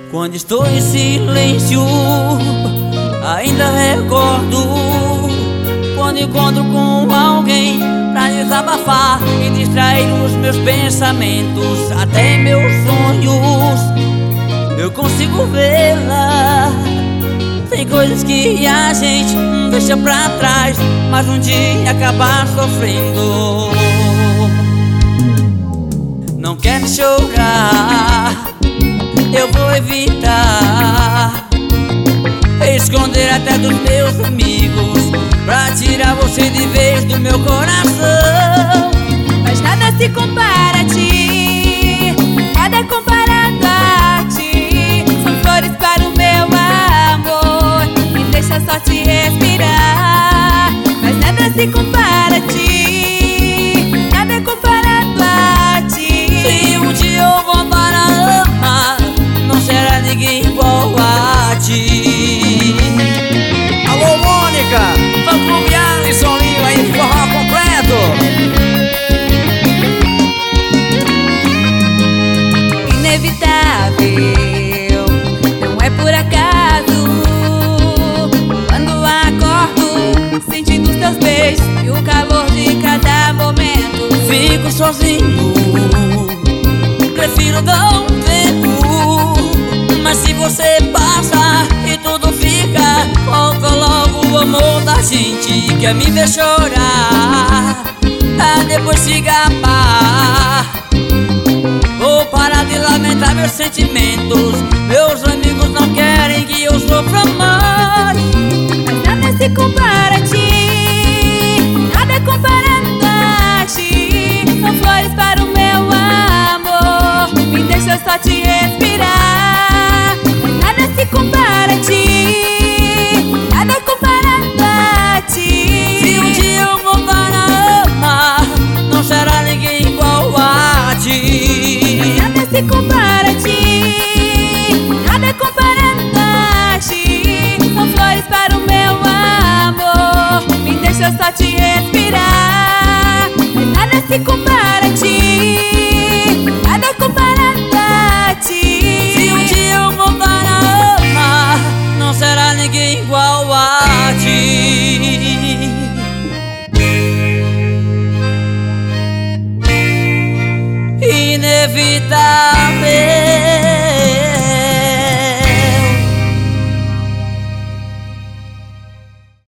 Quando estou em silêncio, ainda recordo quando encontro com alguém pra desabafar e distrair os meus pensamentos, até meus sonhos eu consigo vê-la. Tem coisas que a gente deixa pra trás, mas um dia acaba sofrendo. Não quer me chorar, eu vou evitar esconder até dos meus amigos, pra tirar você de vez do meu coração. Mas nada se compara a ti, nada comparado a ti. São flores para o meu amor, me deixa só te respirar. Mas nada se compara a ti, nada comparado a ti. Se um dia eu voltar a amar, não será ninguém igual a ti. Alô, Mônica, Fã-Clube Alisson Lima e forró completo. Inevitável, não é por acaso, quando acordo sentindo os teus beijos e o calor de cada momento. Fico sozinho, prefiro dar um tempo, mas se você passa e tudo fica, volta logo o amor da gente. Quer me ver chorar, pra depois se gabar. Vou parar de lamentar meus sentimentos, meus amigos não querem que eu sofra mais. Mas nada se compara a ti, nada comparado a ti. São flores para o meu amor, me deixa só te respirar. Mas nada se compara a ti, nada comparado a ti. Se um dia eu voltar a amar, não será ninguém igual a ti. Nada se compara a ti, nada comparado a ti. São flores para o meu amor, me deixa só te respirar. Mas nada se compara a ti, nada comparado a ti. Se um dia eu voltar a amar, não será ninguém igual a ti. Inevitável.